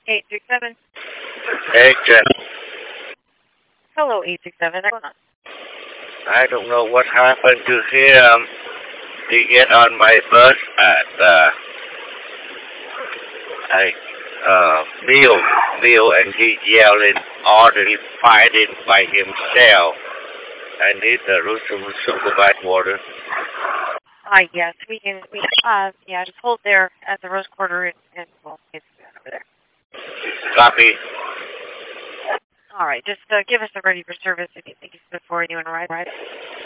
867. Hey, Jen. Hello, 867. What's going on? I don't know what happened to him. He get on my bus at meal, and he yelling, ordering, fighting by himself. I need the Russian supervised water. Yes, just hold there at the Rose Quarter and we'll get over there. Copy. All right, just give us a ready for service if you think it's before anyone arrives.